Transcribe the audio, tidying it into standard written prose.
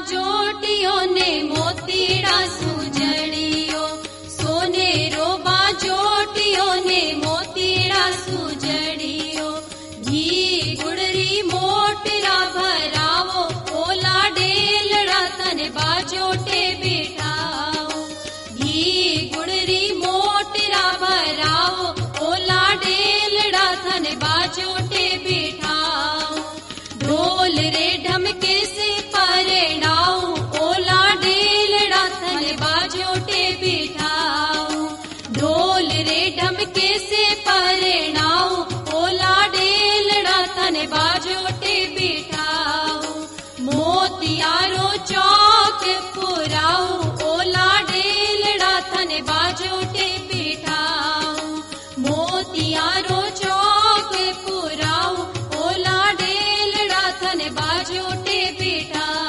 बाजोटियो ने मोतीड़ा सुजड़ियो, सोनेरो बाजोटियो ने मोतीड़ा सुजड़ियो। घी गुड़री मोटरा भरावो, ओला डेलड़ा तने बाजोटे बिठाओ। घी गुड़री मोटरा भरावो, ओला डेलड़ा तने बाजोटे बिठाओ। ढोल रे ढमके से परेड़ाओ, ओला डेलड़ा तने बाजोटे बिठाओ। ढोल रे ढमके से परेड़ाओ, ओला डेलड़ा तने बाजोटे बिठाओ। मोतियारो चौक पुराओ, ओला डेलड़ा तने बाजोटे बिठाओ। मोतियारो चौक पुराओ, ओला डेलड़ा तने बाजोटे बिठाओ।